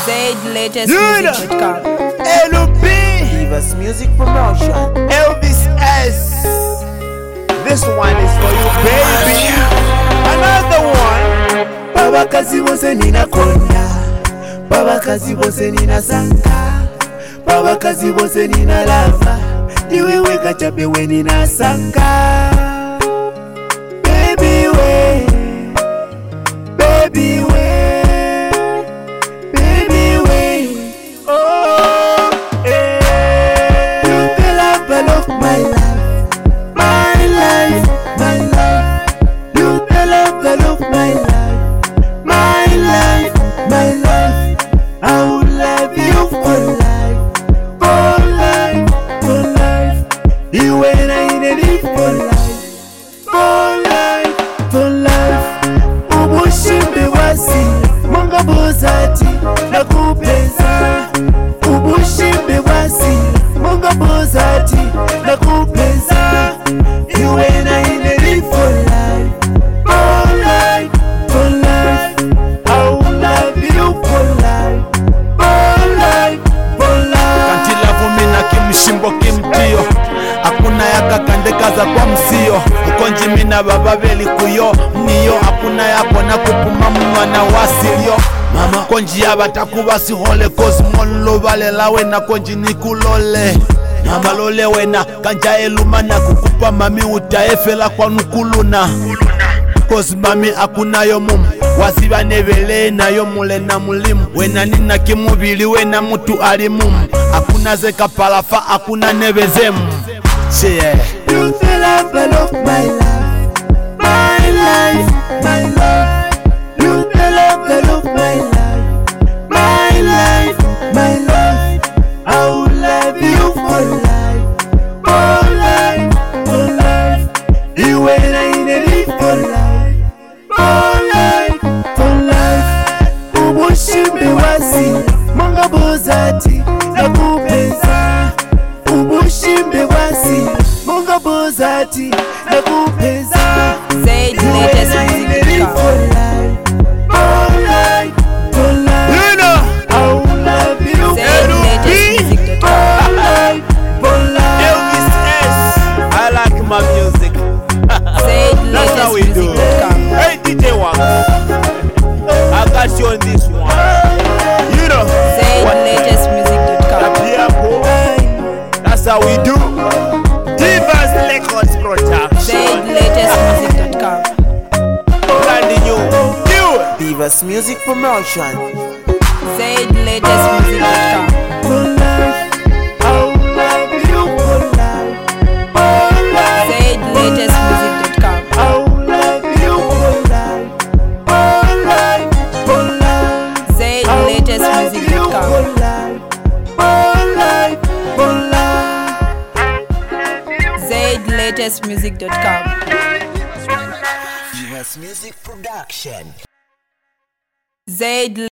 ZaidLatestMusic.com. LB Divas Music Promotion. Elvis S. This one is for you, baby. Another one. Baba kazi bose nina konda, baba kazi bose nina sanka, baba kazi bose nina lava, niwewe kachape we nina sanka. Baby we, baby we, baby we, oh yeah. You the love of my life, my life, my life. You the love of my life, my life, my life. I will love you for life, for life, for life. You and I live for life, for life, for life. Ubushimbe wasi, Munga bozati, nakupeza. Ubushimbe wasi, Munga bozati, nakupeza. You and I live for life, for life, for life. I will love you for life, for life, for life. Kantila vumina kimshimbo kimtio, hakuna yakakandekaza kwa msio. Ukonji mina baba veli kuyo niyo, hakuna yakona kupuma mwana wasilio. Mama konji yabatakuba sihole cosmolo balela wena konji nikulole. Mama lole wena kanja elumana kukupa mami utaefela kwa nukuluna. Cause mami akunayo mumu wasiba nebele nayo mule na mulimu. Wena nina kimubili wena mutu alimumu, hakuna zeka palafa hakuna nebezemu. Yeah. You the love of my life, my life, my life. You the love of my life, my life, my life. I will love you for life, for life, for life. You and I live for life, for life, for life. Ubushimbe wasi, Munga bozati, nakupeza. Ubushimbe wasi, Munga bozati, nakupeza. ZaidLatestMusic.com. For life, for life, for life. You know, I will love you ZaidLatestMusic.com. for life, for life. Elvis S. I like my music. That's how we do. ZaidLatestMusic.com. Hey DJ Wang, I got you on this one. You know, ZaidLatestMusic.com. that's how we do. Divas Records Production. ZaidLatestMusic.com. Branding you. Do it. Divas Music Promotion. ZaidLatestMusic.com. For life, I will love you for life, for life. ZaidLatestMusic.com. I will love you for life, for life, for life. ZaidLatestMusic.com. For life, for life, for life. ZaidLatestMusic.com. Divas Music Production. Zaid